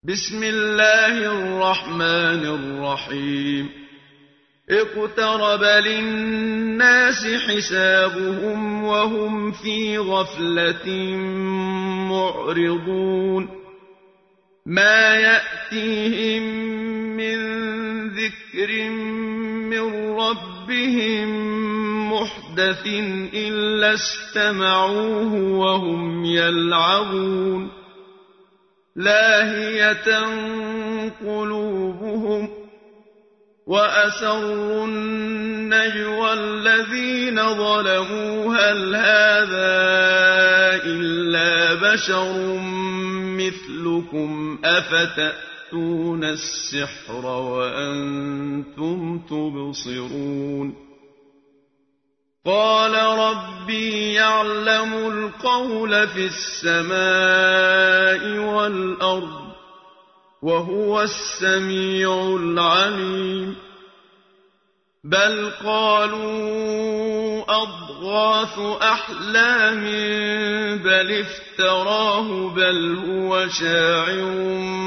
بسم الله الرحمن الرحيم اقترب للناس حسابهم وهم في غفلة معرضون ما يأتيهم من ذكر من ربهم محدث إلا استمعوه وهم يلعبون لاهية قلوبهم وأسروا النجوى الذين ظلموا هل هذا إلا بشر مثلكم أفتأتون السحر وأنتم تبصرون قال ربي يعلم القول في السماء والأرض وهو السميع العليم بل قالوا أضغاث أحلام بل افتراه بل هو شاعر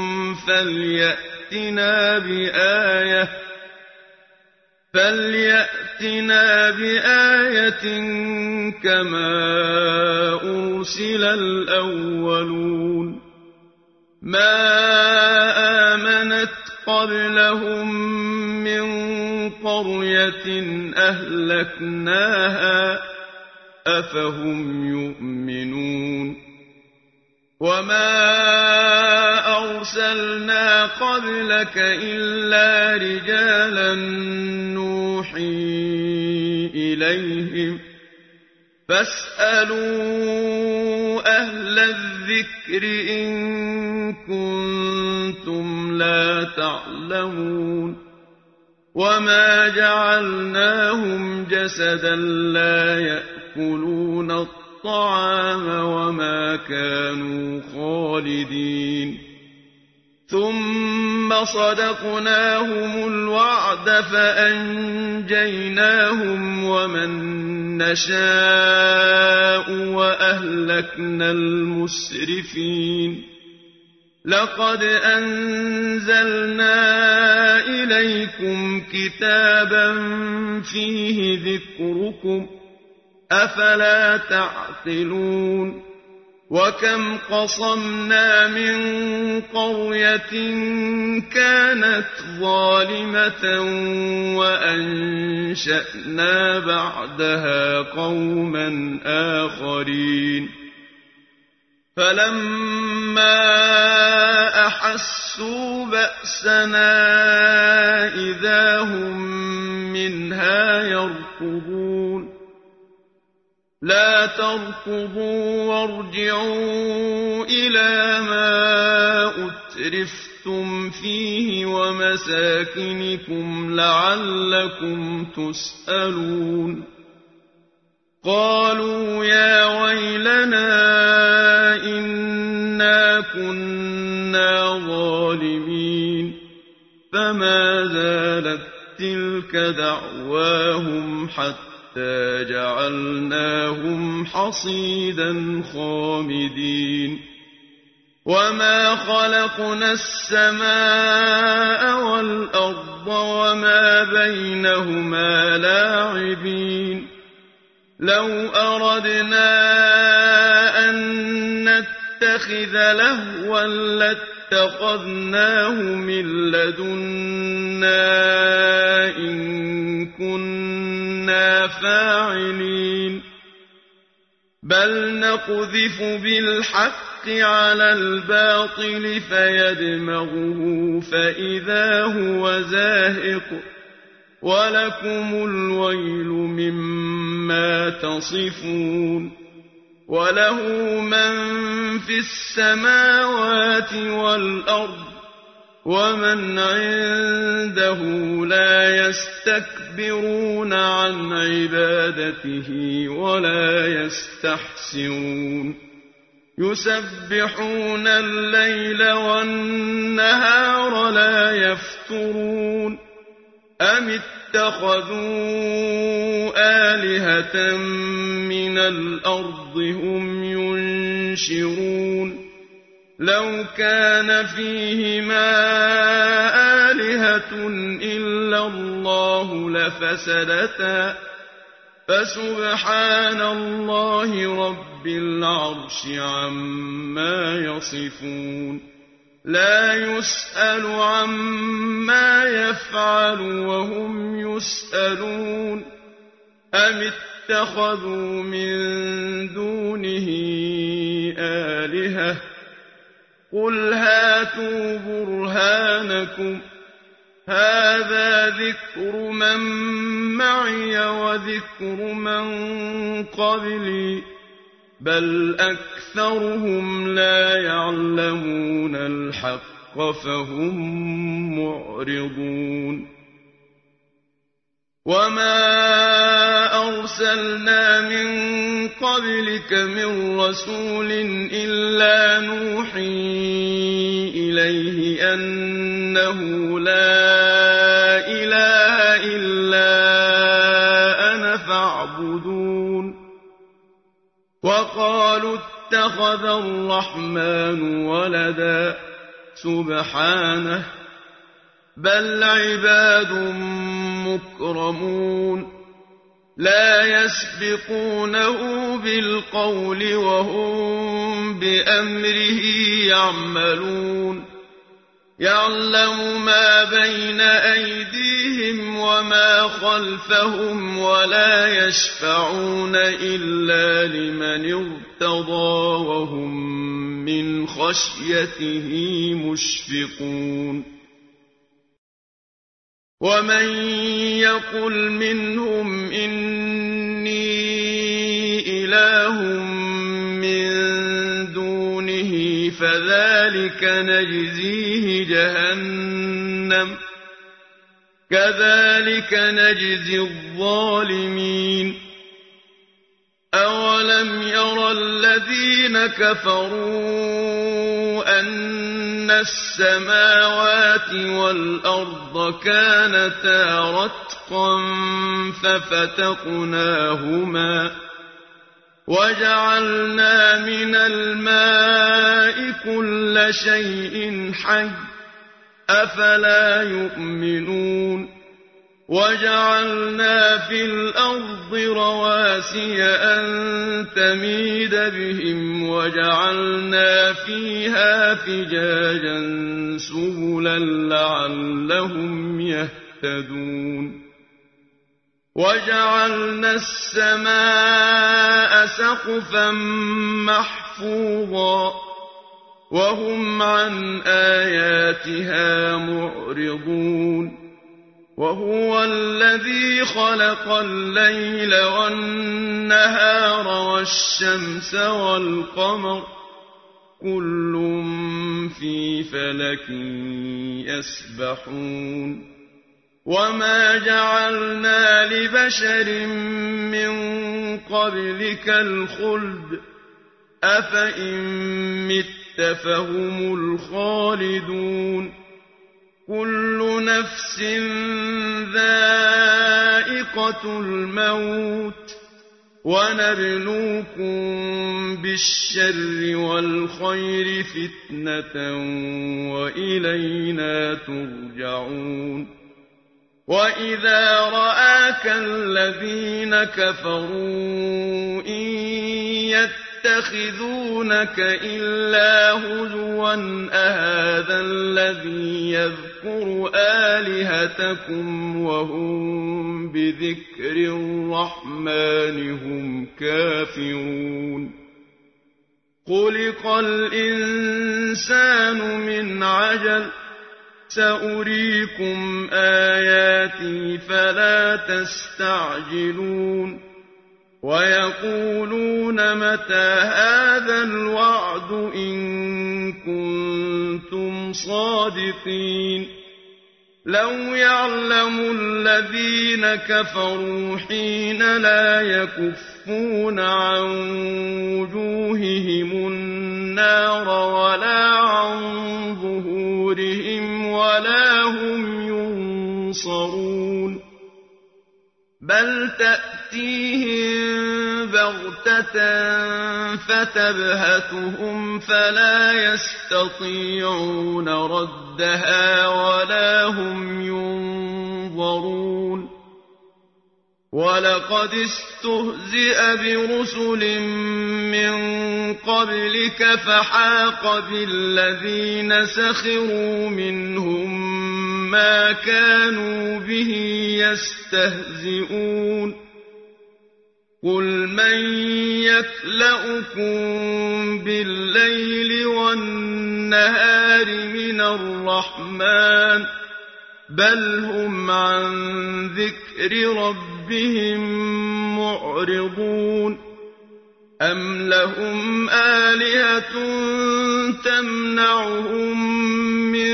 فليأتنا بآية كما أرسل الأولون ما آمنت قبلهم من قرية أهلكناها أفهم يؤمنون وما أرسلنا قبلك إلا رجالا نوحي إليهم فاسألوا أهل الذكر إن كنتم لا تعلمون وما جعلناهم جسدا لا يأكلون الطعام وما كانوا خالدين ثم صدقناهم الوعد فأنجيناهم ومن نشاء وأهلكنا المسرفين لقد أنزلنا إليكم كتابا فيه ذكركم أفلا تعقلون وكم قصمنا من قرية كانت ظالمة وأنشأنا بعدها قوما آخرين فلما أحسوا بأسنا إذا هم منها يركضون لا تركضوا وارجعوا إلى ما أترفتم فيه ومساكنكم لعلكم تسألون قالوا يا ويلنا إنا كنا ظالمين فما زالت تلك دعواهم حتى جعلناهم حصيدا خامدين وما خلقنا السماء والأرض وما بينهما لاعبين لو أردنا أن نتخذ لهوا لاتخذناه من لدنا إن كنا فاعلين بل نقذف بالحق على الباطل فيدمغه فإذا هو زاهق ولكم الويل مما تصفون وله من في السماوات والأرض ومن عنده لا يستكبرون عن عبادته ولا يستحسرون يسبحون الليل والنهار لا يفترون أم اتخذوا آلهة من الأرض هم ينشرون لو كان فيهما آلهة إلا الله لفسدتا فسبحان الله رب العرش عما يصفون لا يسأل عما يفعل وهم يسألون أم اتخذوا من دونه آلهة قل هاتوا برهانكم هذا ذكر من معي وذكر من قبلي بل أكثرهم لا يعلمون الحق فهم معرضون وما أرسلنا من قبلك من رسول إلا نوحي إليه أنه لا إله إلا أنا فاعبدون وقالوا اتخذ الرحمن ولدا سبحانه بل عباد مكرمون لا يسبقونه بالقول وهم بأمره يعملون يعلم ما بين أيديهم وما خلفهم ولا يشفعون إلا لمن ارتضى وهم من خشيته مشفقون ومن يقل منهم إني إله من دونه فذلك نجزيه جهنم كذلك نجزي الظالمين أولم يرى الذين كفروا أن السماوات والأرض كانتا رتقا ففتقناهما وجعلنا من الماء كل شيء حي أفلا يؤمنون وجعلنا في الأرض رواسي أن تميد بهم وجعلنا فيها فجاجا سبلا لعلهم يهتدون وجعلنا السماء سقفا محفوظا وهم عن آياتها معرضون وهو الذي خلق الليل والنهار والشمس والقمر كل في فلك يسبحون وما جعلنا لبشر من قبلك الخلد أفإن مت فهم الخالدون كل نفس ذائقة الموت ونبلوكم بالشر والخير فتنة وإلينا ترجعون وإذا رآك الذين كفروا إن يتخذونك إلا هزوا أهذا الذي يذكر آلهتكم وهم بذكر الرحمن هم كافرون خلق الإنسان من عجل سأريكم آياتي فلا تستعجلون ويقولون متى هذا الوعد إن كنتم صادقين لو يعلم الذين كفروا حين لا يكفون عن وجوههم النار ولا عن ظهورهم ولا هم ينصرون بل تأتيهم بغتة فتبهتهم فلا يستطيعون ردها ولا هم ينظرون ولقد استهزئ برسل من قبلك فحاق بالذين سخروا منهم ما كانوا به يستهزئون قل من يكلؤكم بالليل والنهار من الرحمن بل هم عن ذكر ربهم معرضون أم لهم آلهة تمنعهم من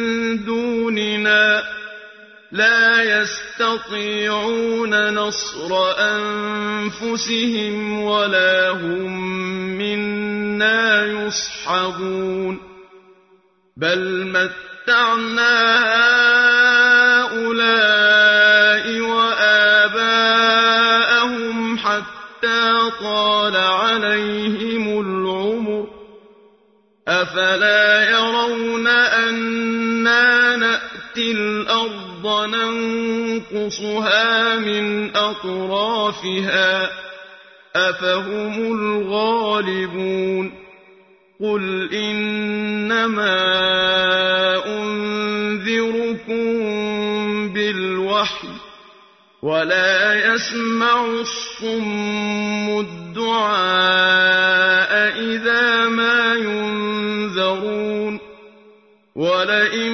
دوننا لا يستطيعون نصر أنفسهم ولا هم منا يصحبون بل متعنا هؤلاء وآباءهم حتى طال عليهم العمر أفلا يرون أنا نأتي الأرض ننقصها من أطرافها أفهم الغالبون قل إنما أنذركم بالوحي ولا يسمع الصم الدعاء إذا ما ينذرون ولئن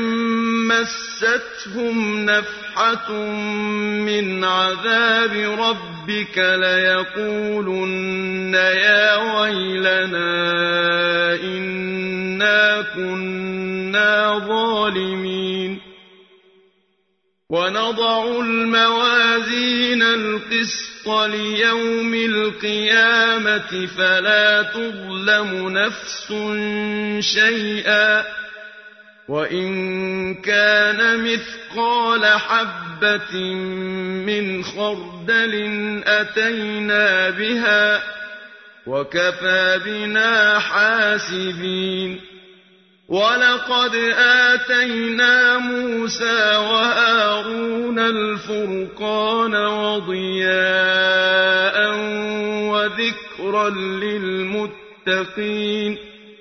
مستهم نفحة من عذاب ربك ليقولن يا ويلنا إنا كنا ظالمين ونضع الموازين القسط ليوم القيامة فلا تظلم نفس شيئا وإن كان مثقال حبة من خردل أتينا بها وكفى بنا حاسبين ولقد آتينا موسى وهارون الفرقان وضياء وذكرا للمتقين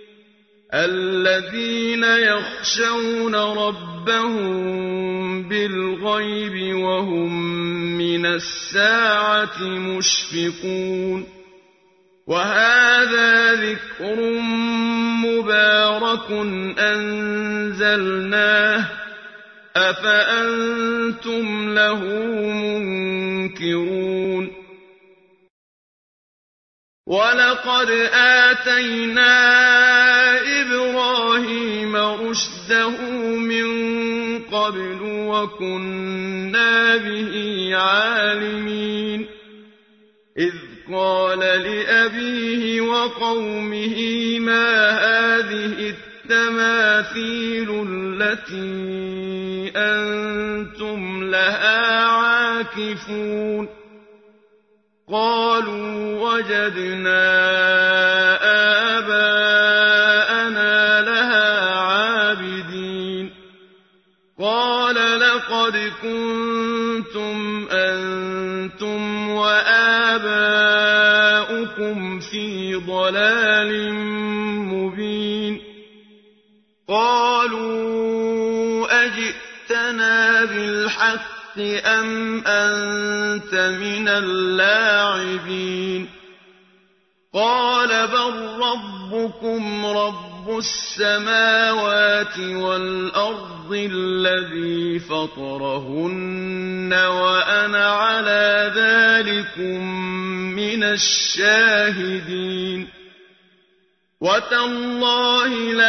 الذين يخشون ربهم بالغيب وهم من الساعة مشفقون وهذا ذكر مبارك أنزلناه أفأنتم له منكرون ولقد آتينا إبراهيم رشده من قبل وكنا به عالمين إذ قال لأبيه وقومه ما هذه التماثيل التي أنتم لها عاكفون قالوا وجدنا آباءنا لها عابدين قال لقد كنتم أنتم وآباؤكم في ضلال مبين قالوا أجئتنا بالحق أم أنت من اللاعبين قال بل ربكم رب السماوات والأرض الذي فطرهن وأنا على ذلكم من الشاهدين وتالله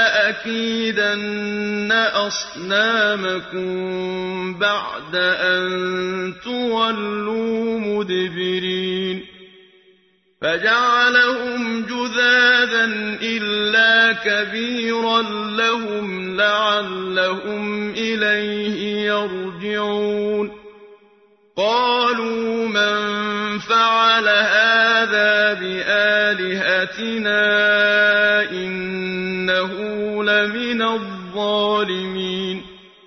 لأكيدن أصنامكم بعد أن تولوا مدبرين فجعلهم جذاذا إلا كبيرا لهم لعلهم إليه يرجعون قالوا من فعل هذا بآلهتنا إنه لمن الظالمين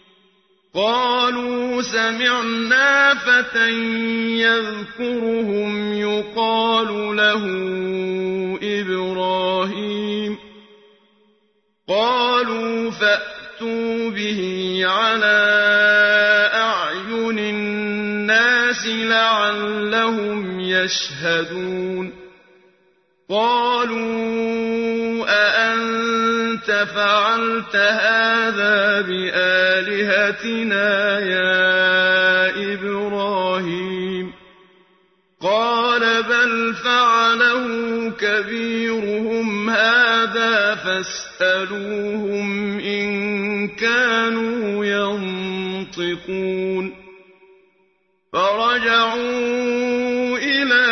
قالوا سمعنا فتى يذكرهم يقال له إبراهيم قالوا فأتوا به على أعين الناس لعلهم يشهدون قالوا أأنت فعلت هذا بآلهتنا يا إبراهيم قال بل فعله كبيرهم هذا فاسألوهم إن كانوا ينطقون فرجعوا إلى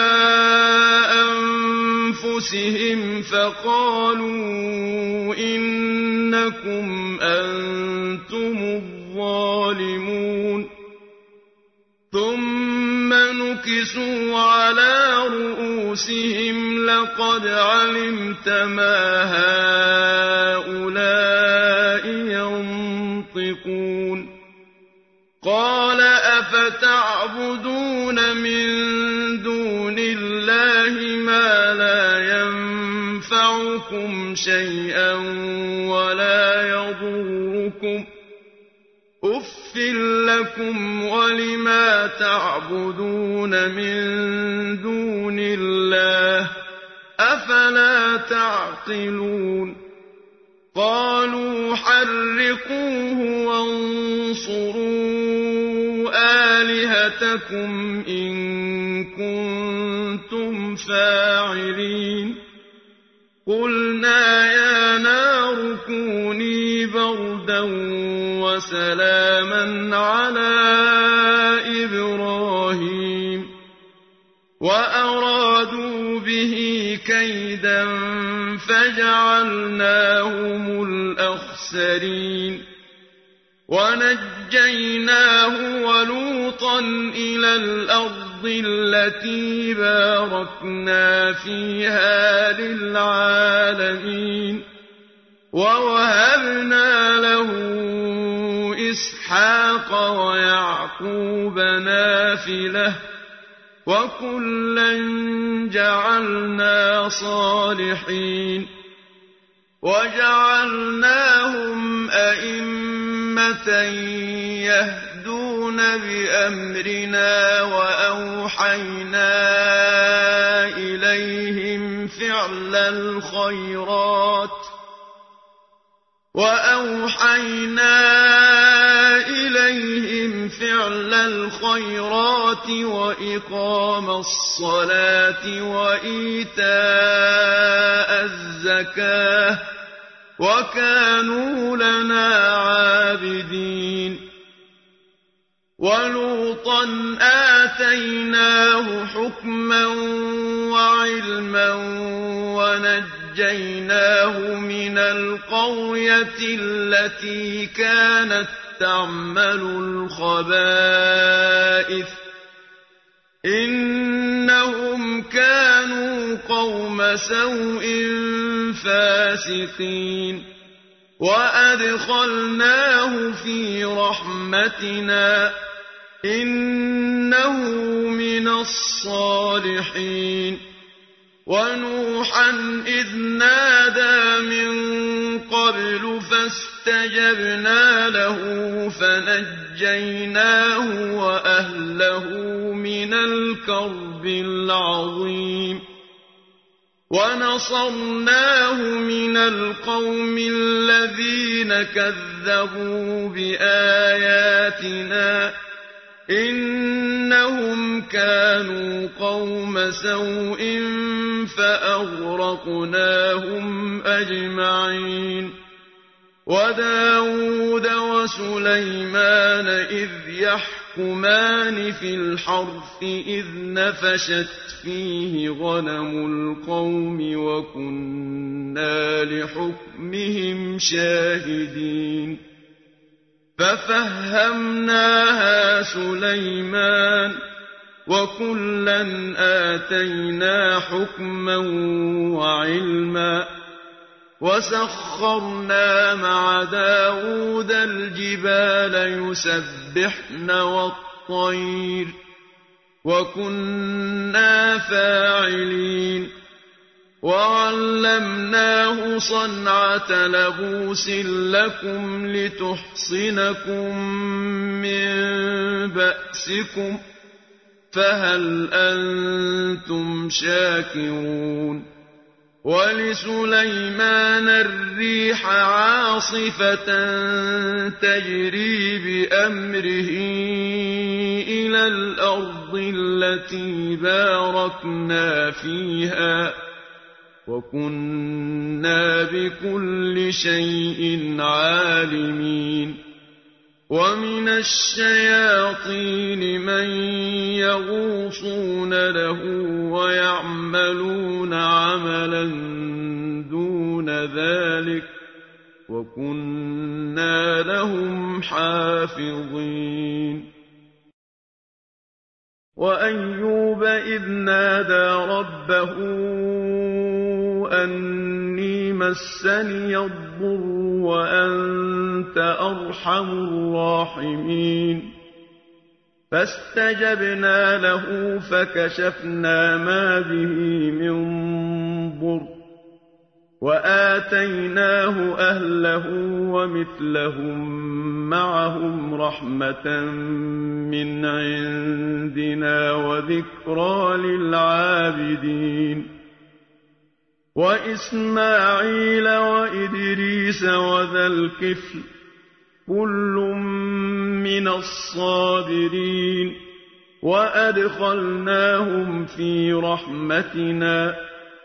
أنفسهم فقالوا إنكم أنتم الظالمون ثم نكسوا على رؤوسهم لقد علمت ما هؤلاء ينطقون قال أفتعبدون من دون الله ما لا ينفعكم شيئا ولا يضركم أف لكم ولما تعبدون من دون الله أفلا تعقلون قالوا حرقوه وانصروا آلهتكم إن كنتم فاعلين قلنا يا نار كوني بردا وسلاما على إبراهيم وأرادوا به كيدا فجعلناهم الأخسرين ونجيناه ولوطا إلى الأرض التي باركنا فيها للعالمين ووهبنا له إسحاق ويعقوب نافلة وكلا جعلنا صالحين وجعلناهم أئمة يهدون بأمرنا وأوحينا إليهم فعل الخيرات وإقام الصلاة وإيتاء الزكاة وكانوا لنا عابدين ولوطا آتيناه حكما وعلما ونجيناه من القرية التي كانت تعمل الخبائث إنهم كانوا قوم سوء فاسقين وأدخلناه في رحمتنا إنه من الصالحين ونوحا إذ نادى من قبل فاستجبنا له فنجيناه وأهله من الكرب العظيم ونصرناه من القوم الذين كذبوا بآياتنا إنهم كانوا قوم سوء فأغرقناهم أجمعين وداود وسليمان إذ يحكمان في الحرث إذ نفشت فيه غنم القوم وكنا لحكمهم شاهدين ففهمناها سليمان وكلا آتينا حكما وعلما وسخرنا مع داود الجبال يسبحن والطير وكنا فاعلين وعلمناه صنعة لبوس لكم لتحصنكم من بأسكم فهل أنتم شاكرون ولسليمان الريح عاصفة تجري بأمره إلى الأرض التي باركنا فيها وكنا بكل شيء عالمين ومن الشياطين من يغوصون له ويعملون عملا دون ذلك وكنا لهم حافظين وأيوب إذ نادى ربه أني مسني الضر وأنت أرحم الراحمين فاستجبنا له فكشفنا ما به من ضر وآتيناه أهله ومثلهم معهم رحمة من عندنا وذكرى للعابدين وإسماعيل وإدريس وذا الكفل كل من الصابرين وأدخلناهم في رحمتنا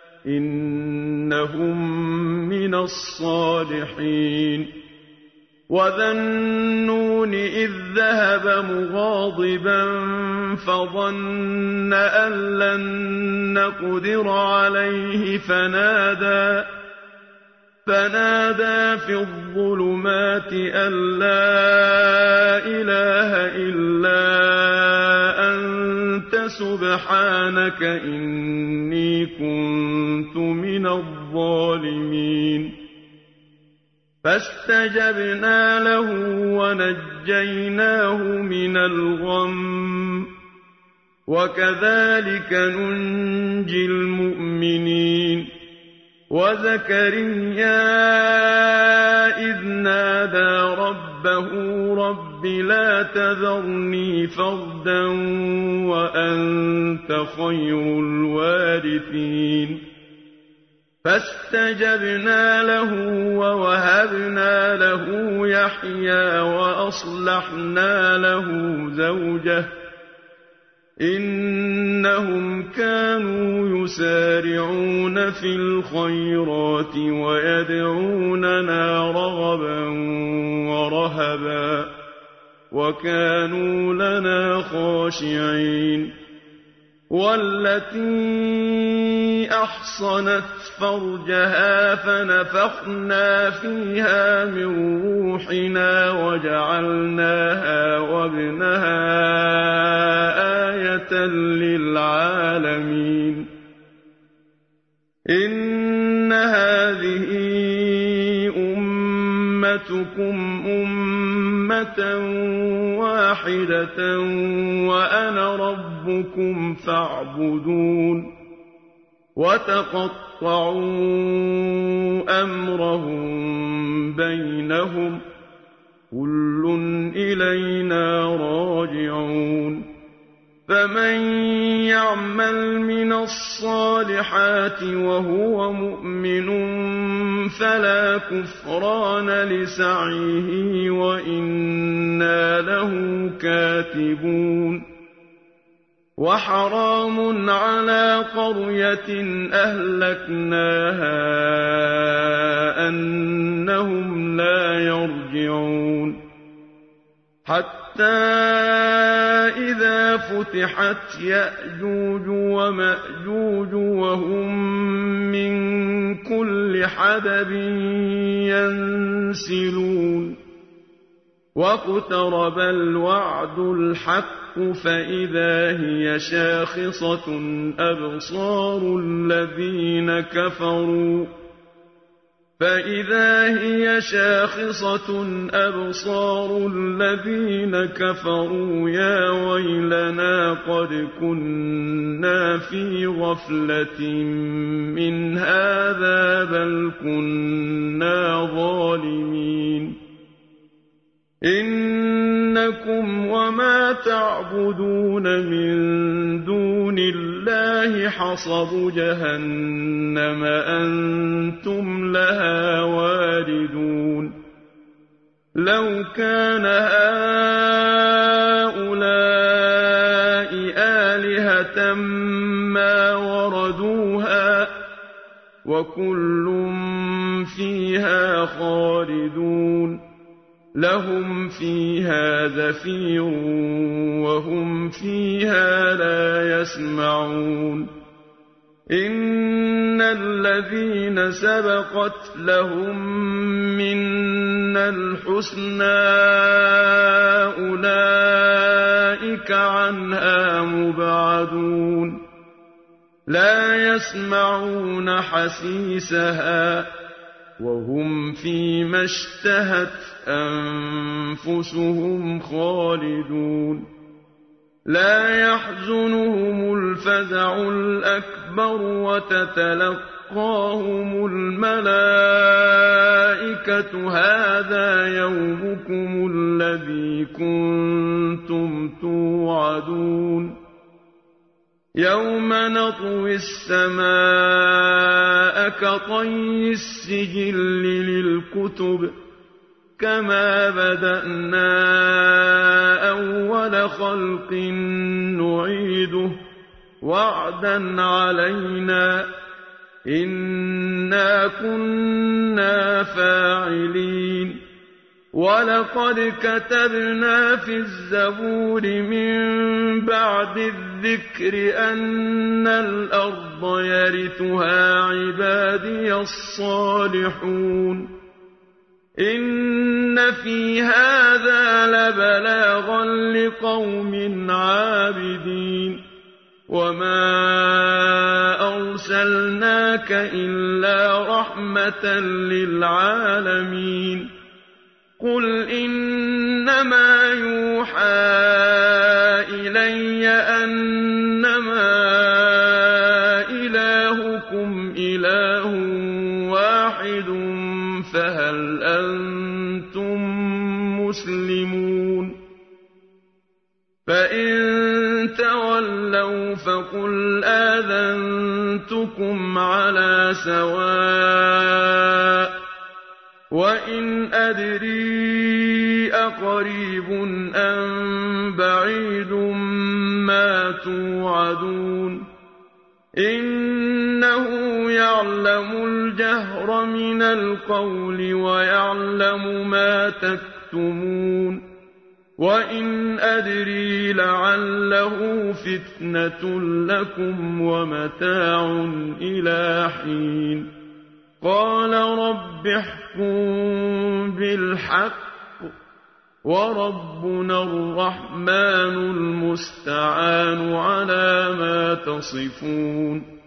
إنهم من الصالحين وذا النون إذ ذهب مغاضبا فظن أن لن نقدر عليه فنادى في الظلمات أن لا إله إلا أنت سبحانك إني كنت من الظالمين فاستجبنا له ونجيناه من الغم وكذلك ننجي المؤمنين وزكريا إذ نادى ربه رب لا تذرني فردا وأنت خير الوارثين فاستجبنا له ووهبنا له يحيى وأصلحنا له زوجه إنهم كانوا يسارعون في الخيرات ويدعوننا رغبا ورهبا وكانوا لنا خاشعين والتي أحصنت فرجها فنفخنا فيها من روحنا وجعلناها وابنها آية للعالمين إن هذه أمتكم أمة واحدة وأنا ربكم فاعبدون وتقطعوا أمرهم بينهم كل إلينا راجعون فمن يعمل من الصالحات وهو مؤمن فلا كفران لسعيه وإنا له كاتبون وحرام على قرية أهلكناها أنهم لا يرجعون حتى إذا فتحت يأجوج ومأجوج وهم من كل حدب ينسلون واقترب الوعد الحق فإذا هي شاخصة أبصار الذين كفروا يا ويلنا قد كنا في غفلة من هذا بل كنا ظالمين إنكم وما تعبدون من دون الله حصب جهنم أنتم لها واردون لو كان هؤلاء آلهة ما وردوها وكل فيها خالدون لهم فيها زفير وهم فيها لا يسمعون إن الذين سبقت لهم منا الحسنى أولئك عنها مبعدون لا يسمعون حسيسها وهم فيما اشتهت أنفسهم خالدون لا يحزنهم الفزع الأكبر وتتلقاهم الملائكة هذا يومكم الذي كنتم توعدون يوم نطوي السماء كطي السجل للكتب كما بدأنا أول خلق نعيده وعدا علينا إنا كنا فاعلين ولقد كتبنا في الزبور من بعد الذكر أن الأرض يرثها عبادي الصالحون إن في هذا لبلاغا لقوم عابدين وما أرسلناك إلا رحمة للعالمين قل إنما يوحى إلي أنما إلهكم إله واحد فهل أنتم مسلمون فإن تولوا فقل آذنتكم على سواء وإن أدري أقريب أم بعيد ما توعدون إنه يعلم الجهر من القول ويعلم ما تكتمون وإن أدري لعله فتنة لكم ومتاع إلى حين قال رب احكم بالحق وربنا الرحمن المستعان على ما تصفون